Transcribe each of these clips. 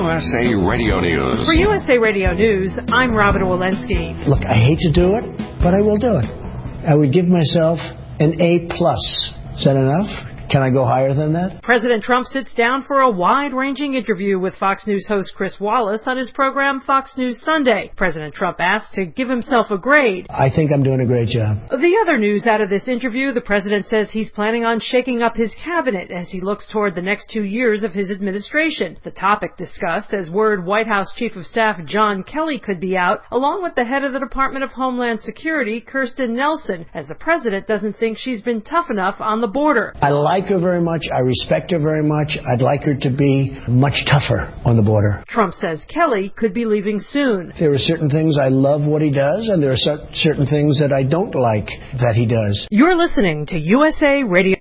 USA Radio News. For USA Radio News, I'm Robin Walensky. Look, I hate to do it, but I will do it. I would give myself an A+. Is that enough? Can I go higher than that? President Trump sits down for a wide-ranging interview with Fox News host Chris Wallace on his program Fox News Sunday. President Trump asked to give himself a grade. I think I'm doing a great job. The other news out of this interview, the president says he's planning on shaking up his cabinet as he looks toward the next 2 years of his administration. The topic discussed as word White House Chief of Staff John Kelly could be out, along with the head of the Department of Homeland Security, Kirstjen Nielsen, as the president doesn't think she's been tough enough on the border. I like her very much. I respect her very much. I'd like her to be much tougher on the border. Trump says Kelly could be leaving soon. There are certain things I love what he does, and there are certain things that I don't like that he does. You're listening to USA Radio.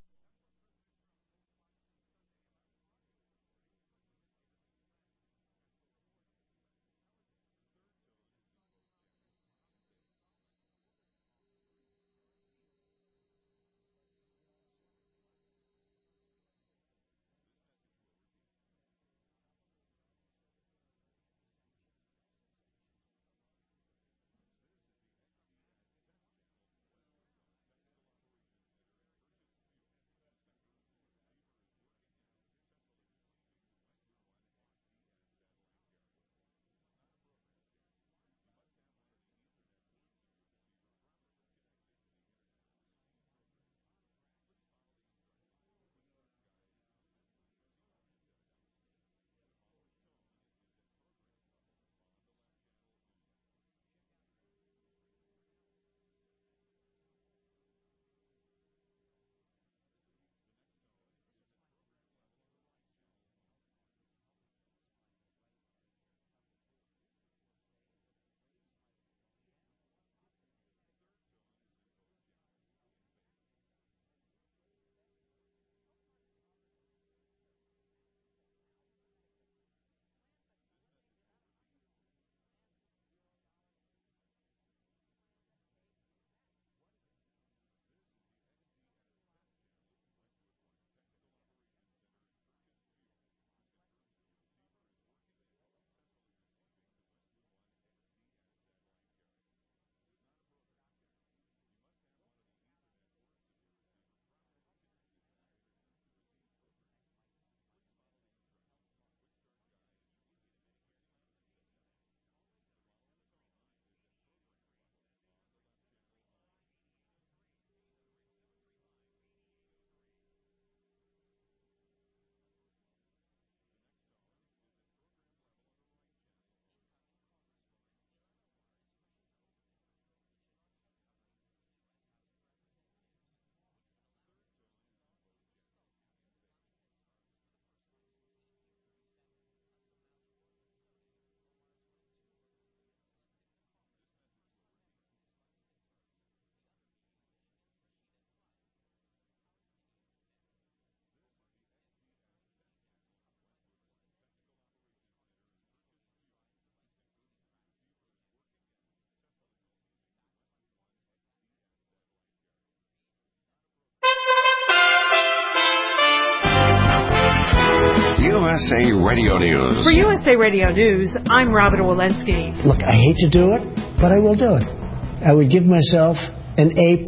USA Radio News. For USA Radio News, I'm Robin Walensky. Look, I hate to do it, but I will do it. I would give myself an A+.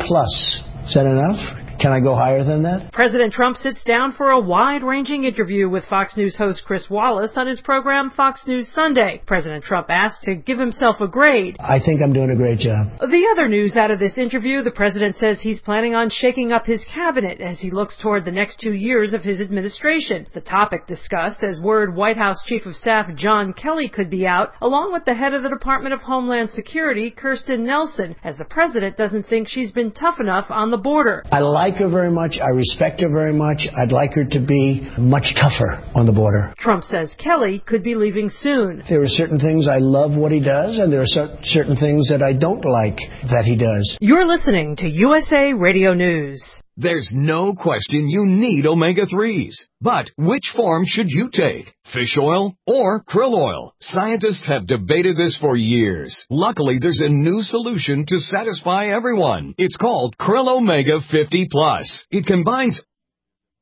Is that enough? Can I go higher than that? President Trump sits down for a wide-ranging interview with Fox News host Chris Wallace on his program Fox News Sunday. President Trump asked to give himself a grade. I think I'm doing a great job. The other news out of this interview, the president says he's planning on shaking up his cabinet as he looks toward the next 2 years of his administration. The topic discussed as word White House Chief of Staff John Kelly could be out, along with the head of the Department of Homeland Security, Kirstjen Nielsen, as the president doesn't think she's been tough enough on the border. I like her very much. I respect her very much. I'd like her to be much tougher on the border. Trump says Kelly could be leaving soon. There are certain things I love what he does, and there are certain things that I don't like that he does. You're listening to USA Radio News. There's no question you need omega-3s. But which form should you take? Fish oil or krill oil? Scientists have debated this for years. Luckily, there's a new solution to satisfy everyone. It's called Krill Omega 50 Plus. It combines